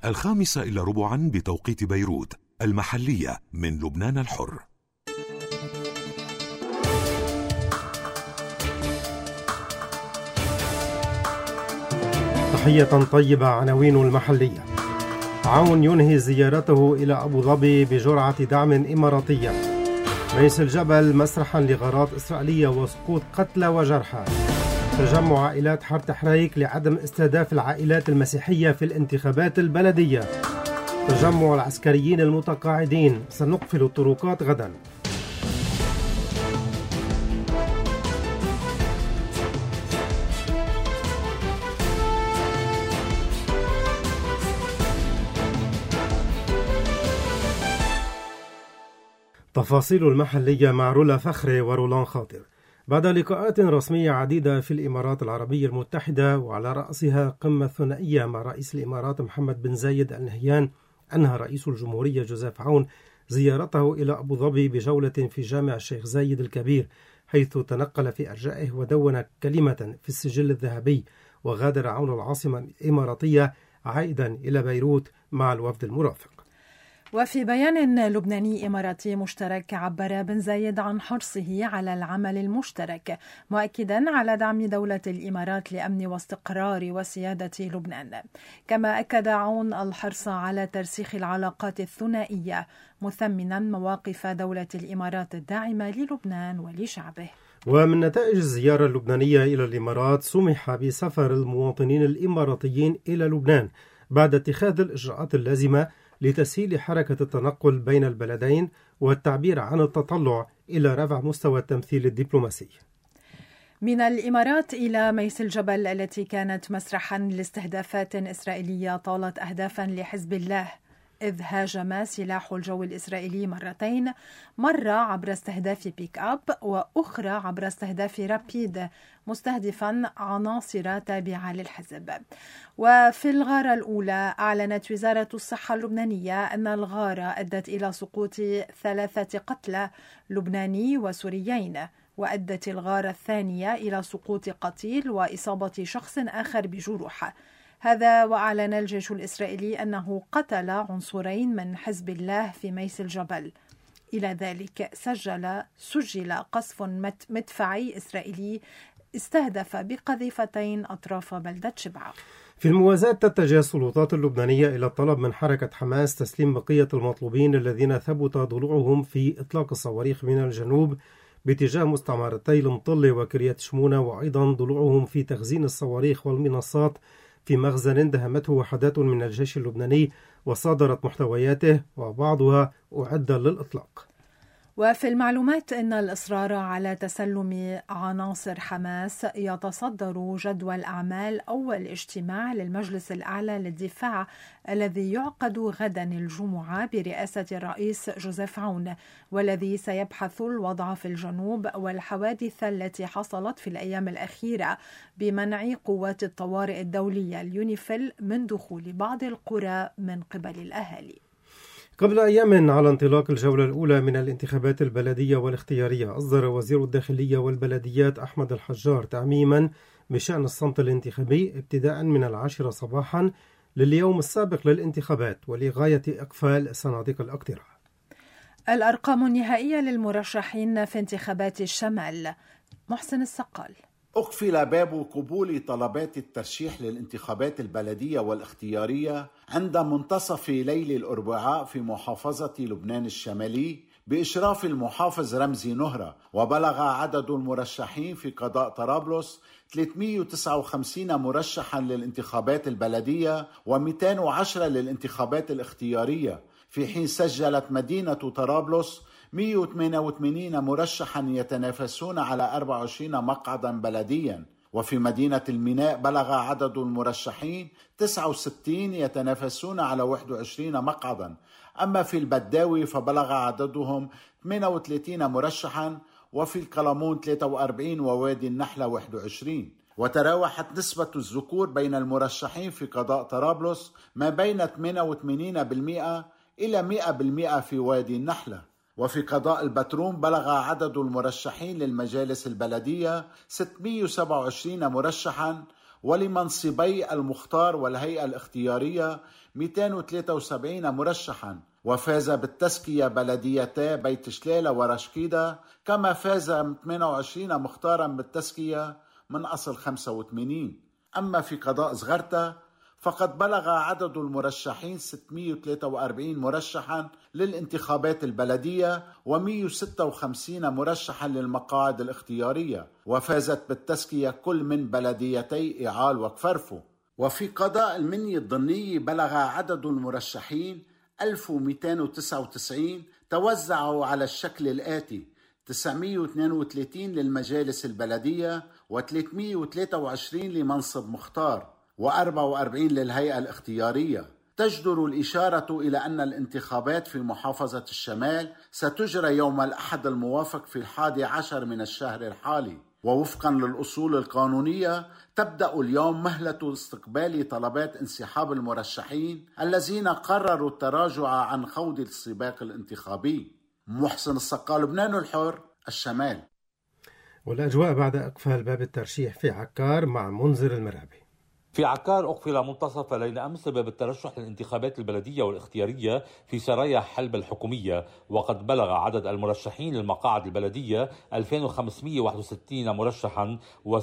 5:15 بتوقيت بيروت المحلية من لبنان الحر. تحية طيبة. عناوين المحلية: عون ينهي زيارته إلى أبو ظبي بجرعة دعم إماراتية. ميس الجبل مسرحا لغارات إسرائيلية وسقوط قتلى وجرحى. تجمع عائلات حرة حريك لعدم استهداف العائلات المسيحية في الانتخابات البلدية. تجمع العسكريين المتقاعدين، سنقفل الطرقات غدا. تفاصيل المحلية مع رولا فخري ورولان خاطر. بعد لقاءات رسمية عديدة في الإمارات العربية المتحدة وعلى رأسها قمة ثنائية مع رئيس الإمارات محمد بن زايد آل نهيان، أنهى رئيس الجمهورية جوزيف عون زيارته إلى أبو ظبي بجولة في جامع الشيخ زايد الكبير، حيث تنقل في أرجائه ودون كلمة في السجل الذهبي، وغادر عون العاصمة الإماراتية عائدا إلى بيروت مع الوفد المرافق. وفي بيان لبناني إماراتي مشترك عبر بن زايد عن حرصه على العمل المشترك، مؤكدا على دعم دولة الإمارات لأمن واستقرار وسيادة لبنان. كما أكد عون الحرص على ترسيخ العلاقات الثنائية، مثمنا مواقف دولة الإمارات الداعمة للبنان ولشعبه. ومن نتائج الزيارة اللبنانية إلى الإمارات سمح بسفر المواطنين الإماراتيين إلى لبنان بعد اتخاذ الإجراءات اللازمة لتسهيل حركة التنقل بين البلدين والتعبير عن التطلع إلى رفع مستوى التمثيل الدبلوماسي. من الإمارات إلى ميس الجبل التي كانت مسرحا لاستهدافات إسرائيلية طالت أهدافا لحزب الله، إذ هاجم سلاح الجو الإسرائيلي مرتين، مرة عبر استهداف بيك أب وأخرى عبر استهداف رابيد مستهدفا عناصر تابعة للحزب. وفي الغارة الأولى أعلنت وزارة الصحة اللبنانية أن الغارة أدت إلى سقوط 3 قتلى لبناني وسوريين، وأدت الغارة الثانية إلى سقوط قتيل وإصابة شخص آخر بجروح. هذا وأعلن الجيش الإسرائيلي أنه قتل عنصرين من حزب الله في ميس الجبل. إلى ذلك سجل قصف مدفعي إسرائيلي استهدف بقذيفتين أطراف بلدة شبعة. في الموازاة تتجه السلطات اللبنانية إلى الطلب من حركة حماس تسليم بقية المطلوبين الذين ثبت ضلوعهم في إطلاق الصواريخ من الجنوب باتجاه مستعمرتي المطلة وكريات شمونة، وأيضا ضلوعهم في تخزين الصواريخ والمنصات في مخزن دهمته وحدات من الجيش اللبناني وصادرت محتوياته وبعضها أعد للإطلاق. وفي المعلومات أن الإصرار على تسلم عناصر حماس يتصدر جدول أعمال أول اجتماع للمجلس الأعلى للدفاع الذي يعقد غدا الجمعة برئاسة الرئيس جوزيف عون، والذي سيبحث الوضع في الجنوب والحوادث التي حصلت في الأيام الأخيرة بمنع قوات الطوارئ الدولية اليونيفيل من دخول بعض القرى من قبل الأهالي. قبل أيام على انطلاق الجولة الأولى من الانتخابات البلدية والاختيارية، أصدر وزير الداخلية والبلديات أحمد الحجار تعميما بشأن الصمت الانتخابي ابتداء من 10 صباحا لليوم السابق للانتخابات ولغاية إقفال صناديق الاقتراع. الأرقام النهائية للمرشحين في انتخابات الشمال. محسن السقال. أقفل باب قبول طلبات الترشيح للانتخابات البلدية والاختيارية عند منتصف ليل الأربعاء في محافظة لبنان الشمالي بإشراف المحافظ رمزي نهرة، وبلغ عدد المرشحين في قضاء طرابلس 359 مرشحا للانتخابات البلدية و210 للانتخابات الاختيارية، في حين سجلت مدينة طرابلس 188 مرشحا يتنافسون على 24 مقعدا بلديا. وفي مدينة الميناء بلغ عدد المرشحين 69 يتنافسون على 21 مقعدا. أما في البداوي فبلغ عددهم 38 مرشحا، وفي القلمون 43 ووادي النحلة 21. وتراوحت نسبة الذكور بين المرشحين في قضاء طرابلس ما بين 88% إلى 100% في وادي النحلة. وفي قضاء البتروم بلغ عدد المرشحين للمجالس البلدية 627 مرشحا، ولمنصبي المختار والهيئة الاختيارية 273 مرشحا، وفاز بالتزكية بلديتا بيت شلالة ورشكيدة، كما فاز 28 مختارا بالتزكية من أصل 85. أما في قضاء زغرتا فقد بلغ عدد المرشحين 643 مرشحا للانتخابات البلدية و156 مرشحا للمقاعد الاختيارية، وفازت بالتزكية كل من بلديتي إعال وكفرفو. وفي قضاء المنيا الضنية بلغ عدد المرشحين 1299، توزعوا على الشكل الآتي: 932 للمجالس البلدية، و323 لمنصب مختار، و44 للهيئة الاختيارية. تجدر الإشارة إلى أن الانتخابات في محافظة الشمال ستجرى يوم الأحد الموافق في 11 من الشهر الحالي، ووفقا للأصول القانونية تبدأ اليوم مهلة استقبال طلبات انسحاب المرشحين الذين قرروا التراجع عن خوض السباق الانتخابي. محسن الصقال، لبنان الحر، الشمال. والأجواء بعد إقفال باب الترشيح في عكار مع منذر المرابي. في عكار أقفل منتصف ليلة أمس باب الترشح للانتخابات البلدية والاختيارية في سرايا حلب الحكومية، وقد بلغ عدد المرشحين للمقاعد البلدية 2561 مرشحا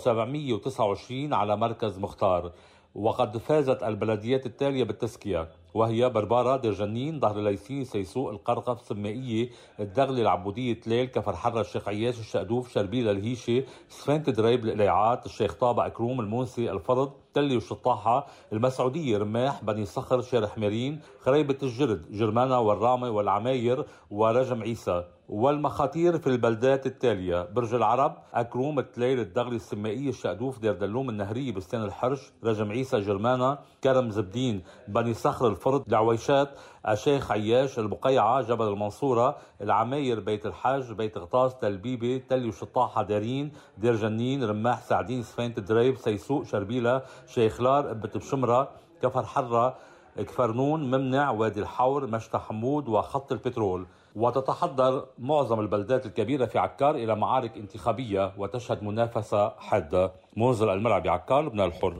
و729 على مركز مختار. وقد فازت البلديات التالية بالتزكية، وهي بربارة، دير جنين، ظهر ليسي، سيسوق، القرقف، سمائية، الدغلي، العبودية، تليل، كفر حرة، الشيخ عياش، الشقدوف، شربيلة، الهيشة، سفينة دريب، القليعات، الشيخ طابق، كروم، المونسي، الفرض، تلي وشطاحة، المسعودية، رماح، بني صخر، شارح ميرين، خريبة الجرد، جرمانة والرامة والعماير ورجم عيسى. والمخاطير في البلدات التالية: برج العرب، أكروم، التليل، الدغلي، السمائية، الشقدوف، دير دلوم، النهرية، بستان الحرش، رجم عيسى، جرمانة، كرم زبدين، بني صخر، الفرد، العويشات، الشيخ عياش، البقيعة، جبل المنصورة، العماير، بيت الحاج، بيت غطاس، تلبيبة، تلي وشطاحة، دارين، دير جنين، رماح، سعدين، سفينة دريب، سيسوق، شربيلة، شيخلار، قبة بشمرة، كفر حرة، كفرنون، ممنع، وادي الحور، مشتى حمود وخط البترول. وتتحضر معظم البلدات الكبيرة في عكار إلى معارك انتخابية وتشهد منافسة حادة. منذر المرعبي، عكار، لبنان الحر.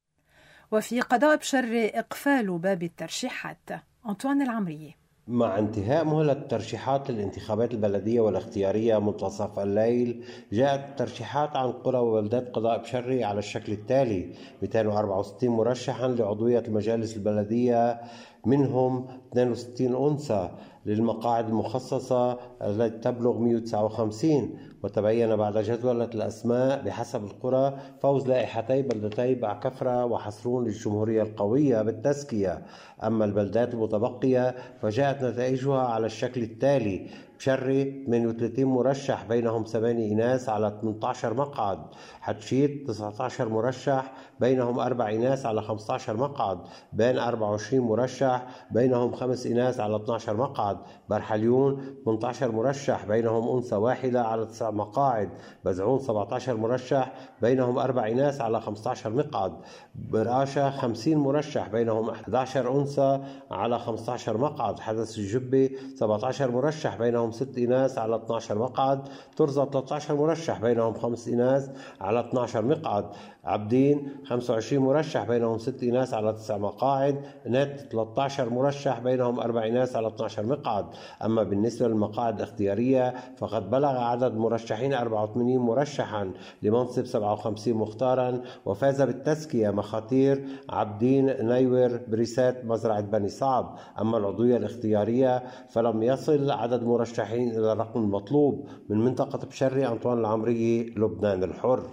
وفي قضاء بشر إقفال باب الترشيحات، أنطوان العمرية. مع انتهاء مهلة الترشيحات للانتخابات البلدية والاختيارية منتصف الليل، جاءت الترشيحات عن قرى وبلدات قضاء بشري على الشكل التالي: 264 مرشحا لعضوية المجالس البلدية، منهم 62 أنثى، للمقاعد المخصصة التي تبلغ 159. وتبين بعد جدولة الأسماء بحسب القرى فوز لائحتي بلدتي بعكفرة وحصرون للجمهورية القوية بالتزكية. أما البلدات المتبقية فجاءت نتائجها على الشكل التالي: بشري 38 مرشح بينهم 8 إناث على 18 مقعد، حتشيت 19 مرشح بينهم 4 إناث على 15 مقعد، بين 24 مرشح بينهم 5 إناث على 12 مقعد، برحليون 18 مرشح بينهم أنثى واحدة على 9 مقاعد، بزعون 17 مرشح بينهم 4 إناث على 15 مقعد، براشة 50 مرشح بينهم 11 أنثى على 15 مقعد، حدث الجبة 17 مرشح بينهم 6 إناث على 12 مقعد، ترزة 13 مرشح بينهم 5 إناث على 12 مقعد، عبدين 25 مرشح بينهم 6 إناث على 9 مقاعد، نت 13 مرشح بينهم 4 إناث على 12 مقعد. أما بالنسبة للمقاعد الاختيارية فقد بلغ عدد مرشحين 84 مرشحا لمنصب 57 مختارا، وفاز بالتزكية مخاطير، عبدين، نيور، بريسات، مزرعة بني صعب. أما العضوية الاختيارية فلم يصل عدد مرشحين إلى الرقم المطلوب. من منطقة بشري، أنطوان العمري، لبنان الحر.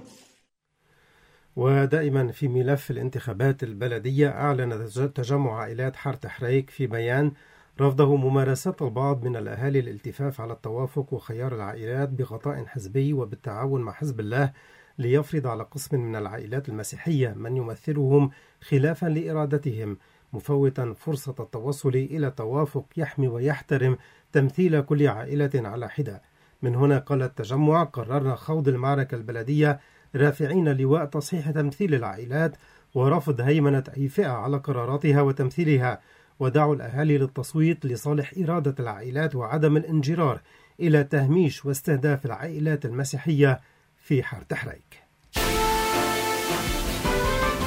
ودائما في ملف الانتخابات البلدية، أعلن تجمع عائلات حارة حريك في بيان رفضه ممارسات البعض من الأهالي الالتفاف على التوافق وخيار العائلات بغطاء حزبي وبالتعاون مع حزب الله ليفرض على قسم من العائلات المسيحية من يمثلهم خلافا لإرادتهم، مفوتا فرصة التوصل إلى توافق يحمي ويحترم تمثيل كل عائلة على حدة. من هنا قال التجمع: قررنا خوض المعركة البلدية رافعين لواء تصحيح تمثيل العائلات ورفض هيمنة أي فئة على قراراتها وتمثيلها، ودعوا الأهالي للتصويت لصالح إرادة العائلات وعدم الانجرار إلى تهميش واستهداف العائلات المسيحية في حارة حريك.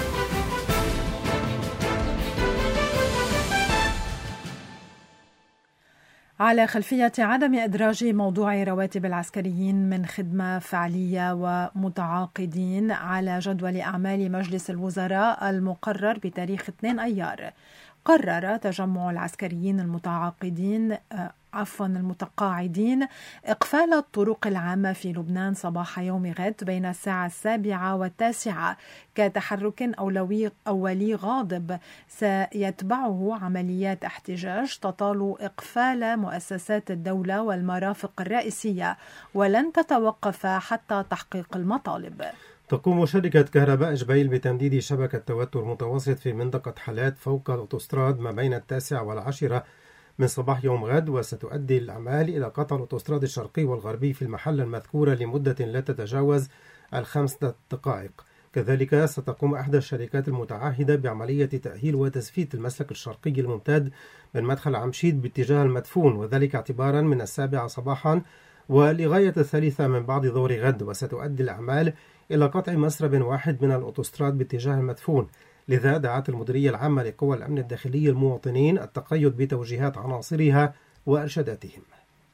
على خلفية عدم إدراج موضوع رواتب العسكريين من خدمة فعلية ومتعاقدين على جدول أعمال مجلس الوزراء المقرر بتاريخ 2 أيار، قرر تجمع العسكريين المتقاعدين إقفال الطرق العامة في لبنان صباح يوم غد بين الساعة 7 و9 كتحرك أولي غاضب سيتبعه عمليات احتجاج تطال إقفال مؤسسات الدولة والمرافق الرئيسية ولن تتوقف حتى تحقيق المطالب. تقوم شركة كهرباء جبيل بتمديد شبكة توتر متوسط في منطقة حلات فوق الأوتوستراد ما بين 9 و10 من صباح يوم غد، وستؤدي الأعمال إلى قطع الأوتوستراد الشرقي والغربي في المحل المذكورة لمدة لا تتجاوز 5 دقائق. كذلك ستقوم إحدى الشركات المتعهدة بعملية تأهيل وتزفيت المسلك الشرقي الممتد من مدخل عمشيد باتجاه المدفون، وذلك اعتبارا من 7 صباحا ولغاية 3 من بعد ظهر غد، وستؤدي الأعمال إلى قطع مسرب واحد من الأوتوستراد باتجاه المدفون. لذا دعت المديرية العامة لقوى الأمن الداخلي المواطنين التقيد بتوجيهات عناصرها وإرشاداتهم.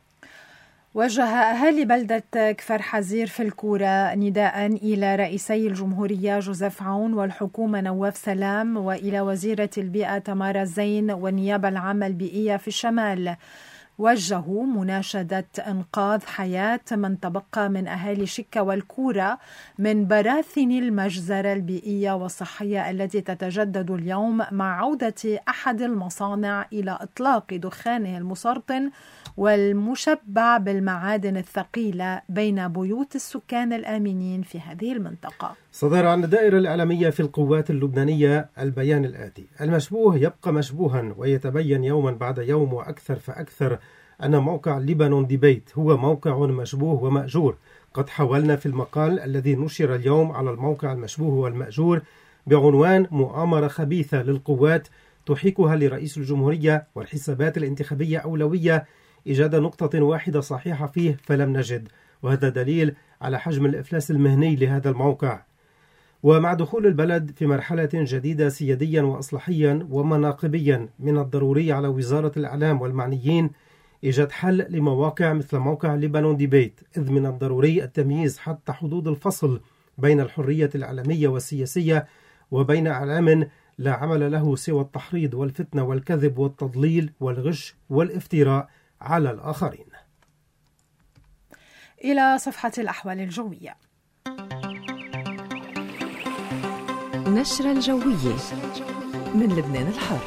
وجه أهالي بلدة كفر حزير في الكورة نداء إلى رئيسي الجمهورية جوزيف عون والحكومة نواف سلام وإلى وزيرة البيئة تمارا زين والنيابة العامة البيئية في الشمال. وجهوا مناشدة إنقاذ حياة من تبقى من أهالي شكا والكورة من براثن المجزرة البيئية والصحية التي تتجدد اليوم مع عودة أحد المصانع إلى إطلاق دخانه المسرطن والمشبع بالمعادن الثقيلة بين بيوت السكان الآمنين في هذه المنطقة. صدر عن الدائرة الإعلامية في القوات اللبنانية البيان الآتي: المشبوه يبقى مشبوها ويتبين يوما بعد يوم وأكثر فأكثر أن موقع لبنان ديبيت هو موقع مشبوه ومأجور. قد حاولنا في المقال الذي نشر اليوم على الموقع المشبوه والمأجور بعنوان مؤامرة خبيثة للقوات تحيكها لرئيس الجمهورية والحسابات الانتخابية أولوية إيجاد نقطة واحدة صحيحة فيه فلم نجد، وهذا دليل على حجم الإفلاس المهني لهذا الموقع. ومع دخول البلد في مرحلة جديدة سياديا وإصلاحيا ومناقبيا من الضروري على وزارة الإعلام والمعنيين إيجاد حل لمواقع مثل موقع لبنان ديبيت، إذ من الضروري التمييز حتى حدود الفصل بين الحرية الإعلامية والسياسية وبين إعلام لا عمل له سوى التحريض والفتنة والكذب والتضليل والغش والافتراء على الآخرين. إلى صفحة الأحوال الجوية. نشرة الجوية من لبنان الحر.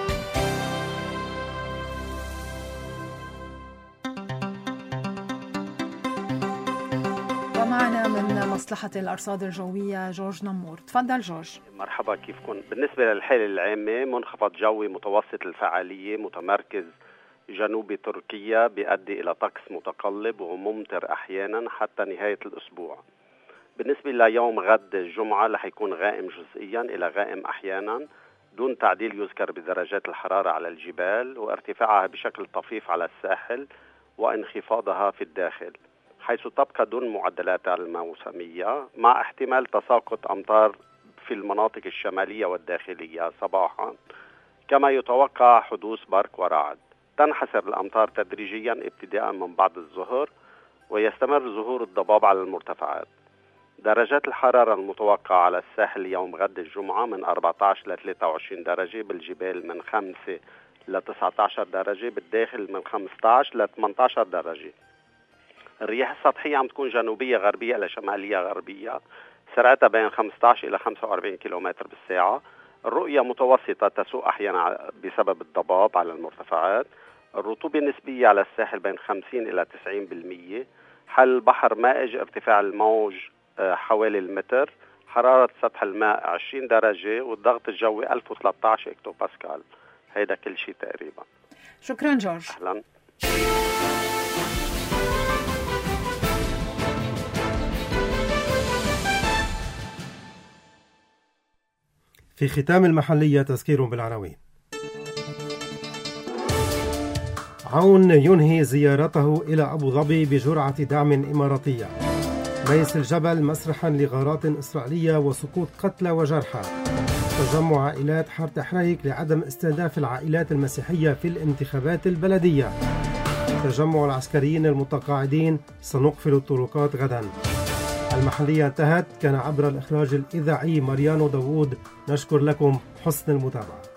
ومعنا من مصلحة الأرصاد الجوية جورج نمور. تفضل جورج. مرحبا، كيفكم؟ بالنسبة للحالة العامة منخفض جوي متوسط الفعالية متمركز جنوب تركيا بيؤدي إلى طقس متقلب وممطر أحيانا حتى نهاية الأسبوع. بالنسبة ليوم غد الجمعة رح يكون غائم جزئيا إلى غائم أحيانا دون تعديل يذكر بدرجات الحرارة على الجبال وارتفاعها بشكل طفيف على الساحل وانخفاضها في الداخل، حيث تبقى دون معدلاتها الموسمية مع احتمال تساقط أمطار في المناطق الشمالية والداخلية صباحا، كما يتوقع حدوث برق ورعد. تنحسر الأمطار تدريجيا ابتداء من بعد الظهر ويستمر ظهور الضباب على المرتفعات. درجات الحرارة المتوقعة على الساحل يوم غد الجمعة من 14 ل 23 درجة، بالجبال من 5 ل 19 درجة، بالداخل من 15 ل 18 درجة. الرياح السطحية عم تكون جنوبية غربية إلى شمالية غربية، سرعتها بين 15 إلى 45 كيلومتر بالساعة. الرؤية متوسطة تسوء أحيانا بسبب الضباب على المرتفعات. الرطوبة النسبية على الساحل بين 50 إلى 90%. حل البحر مائج، ارتفاع الموج حوالي المتر. حرارة سطح الماء 20 درجة والضغط الجوي 1013 هكتو باسكال. هيدا كل شيء تقريبا. شكرا جورج. أهلا. في ختام المحلية تذكير بالعناوين. عون ينهي زيارته إلى أبو ظبي بجرعة دعم إماراتية. ميس الجبل مسرحا لغارات إسرائيلية وسقوط قتلى وجرحى. تجمع عائلات حارة حريك لعدم استهداف العائلات المسيحية في الانتخابات البلدية. تجمع العسكريين المتقاعدين، سنقفل الطرقات غدا. المحلية انتهت، كان عبر الإخراج الإذاعي ماريانو داوود. نشكر لكم حسن المتابعة.